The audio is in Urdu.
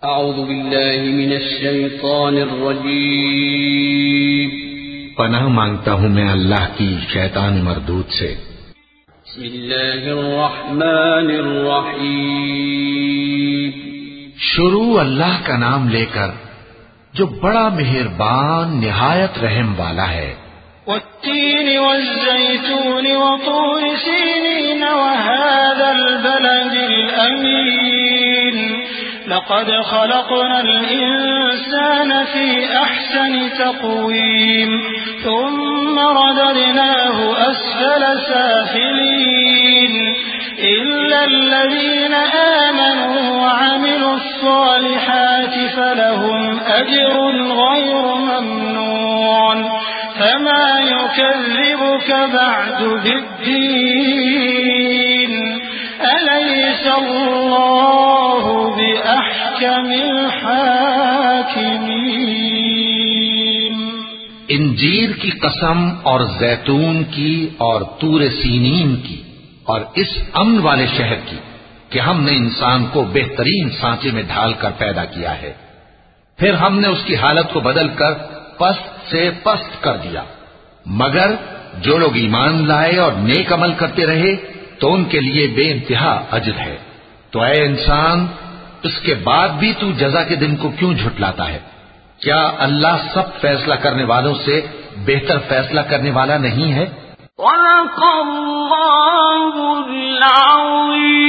اعوذ باللہ من الشیطان الرجیم، پناہ مانگتا ہوں میں اللہ کی شیطان مردود سے۔ بسم اللہ الرحمن الرحیم، شروع اللہ کا نام لے کر جو بڑا مہربان نہایت رحم والا ہے۔ والتین والزیتون وطور سینین وهذا البلد الأمین لقد خلقنا الإنسان في أحسن تقويم ثم رددناه أسفل سافلين إلا الذين آمنوا وعملوا الصالحات فلهم أجر غير ممنون فما يكذبك بعد بالدين أليس الله بأحكم الحاكمين۔ انجیر کی قسم اور زیتون کی اور طور سینین کی اور اس امن والے شہر کی کہ ہم نے انسان کو بہترین سانچے میں ڈھال کر پیدا کیا ہے، پھر ہم نے اس کی حالت کو بدل کر پست سے پست کر دیا، مگر جو لوگ ایمان لائے اور نیک عمل کرتے رہے تو ان کے لیے بے انتہا اجر ہے۔ تو اے انسان، اس کے بعد بھی تو جزا کے دن کو کیوں جھٹلاتا ہے؟ کیا اللہ سب فیصلہ کرنے والوں سے بہتر فیصلہ کرنے والا نہیں ہے؟ صدق اللہ العظیم۔